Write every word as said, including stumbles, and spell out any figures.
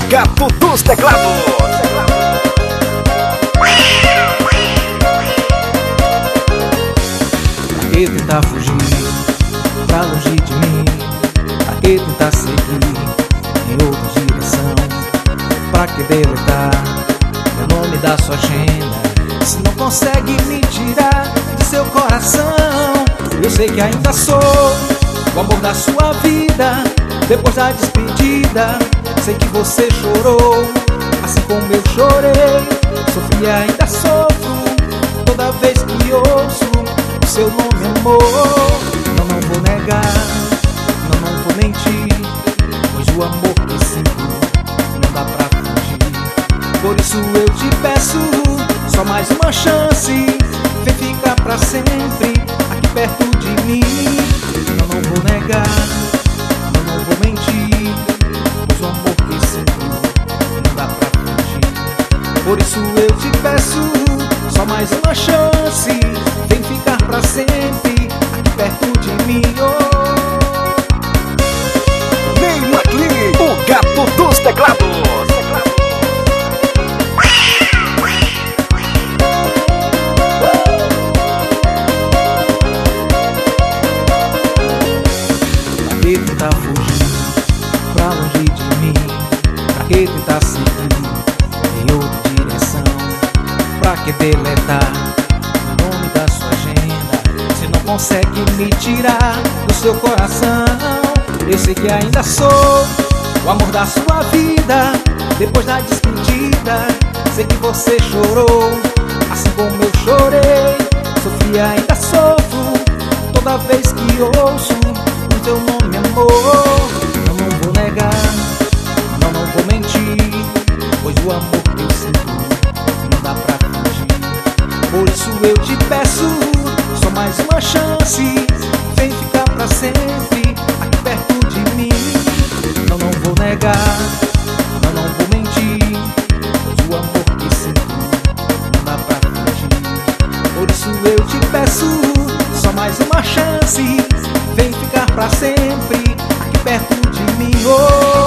gato dos teclados. Pra que tentar fugir pra longe de mim? Pra que tentar seguir em outra direção? Pra que deletar o nome da sua agenda se não consegue me tirar de seu coração? Eu sei que ainda sou o amor da sua vida. Depois da despedida, sei que você chorou, assim como eu chorei. Sofri e ainda sofro toda vez que ouço o seu nome, amor. Não, não vou negar, não, não vou mentir, pois o amor que sinto não dá pra fugir. Por isso eu te peço só mais uma chance, vem ficar pra sempre aqui perto de mim. Não, não vou negar, não, não vou mentir, pois o amor que sinto não dá pra fugir. Por isso eu te peço só mais uma chance, vem ficar pra sempre aqui perto de mim. Oh. Ney McLean, o gato dos teclados. Pra que tentar fugir pra longe de mim? Pra que tentar seguir em outra direção? Pra que deletar o nome da sua agenda se não consegue me tirar do seu coração? Eu sei que ainda sou o amor da sua vida. Depois da despedida, sei que você chorou, assim como eu chorei. Sofri e ainda sofro toda vez que ouço o teu nome, amor. Não, não vou negar, não, não vou mentir, pois o amor que eu sinto não dá pra fugir. Por isso eu te peço só mais uma chance, vem ficar pra sempre aqui perto de mim. Não, não vou negar, não, não vou mentir, pois o amor que sinto não dá pra fugir. Por isso eu te peço só mais uma chance, vem ficar pra sempre aqui perto de mim. Oh.